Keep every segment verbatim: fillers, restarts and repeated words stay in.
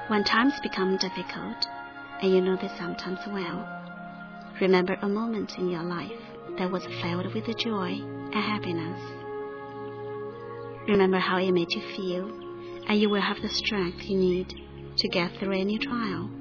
When times become difficult, and you know this sometimes well, remember a moment in your life that was filled with joy and happiness. Remember how it made you feel, and you will have the strength you need to get through any trial.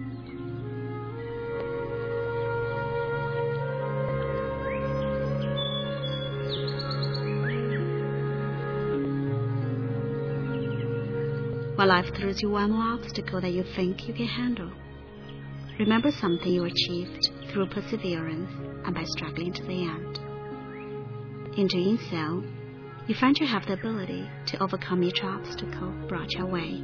When life throws you one more obstacle that you think you can handle, remember something you achieved through perseverance and by struggling to the end. In doing so, you find you have the ability to overcome each obstacle brought your way.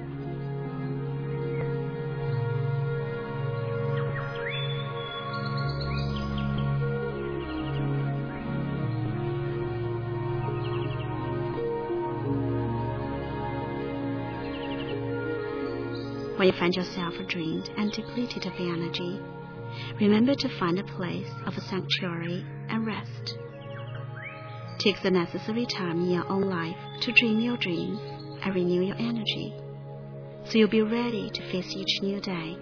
When you find yourself drained and depleted of energy, remember to find a place of sanctuary and rest. Take the necessary time in your own life to dream your dreams and renew your energy, so you'll be ready to face each new day.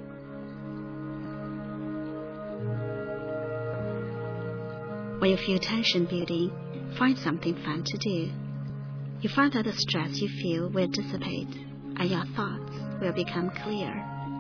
When you feel tension building, find something fun to do. You find that the stress you feel will dissipate, and your thoughts will become clear.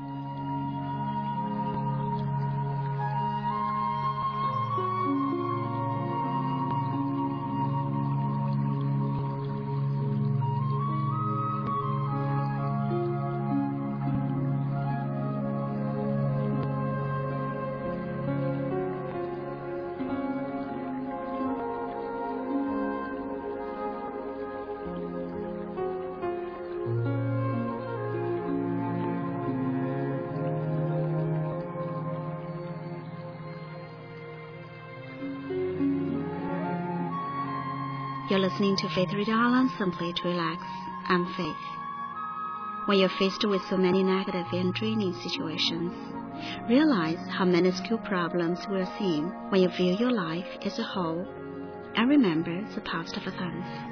You're listening to Faith Radio Island, simply to relax. I'm Faith. When you're faced with so many negative and draining situations, realize how minuscule problems will seem when you view your life as a whole, and remember the positive events.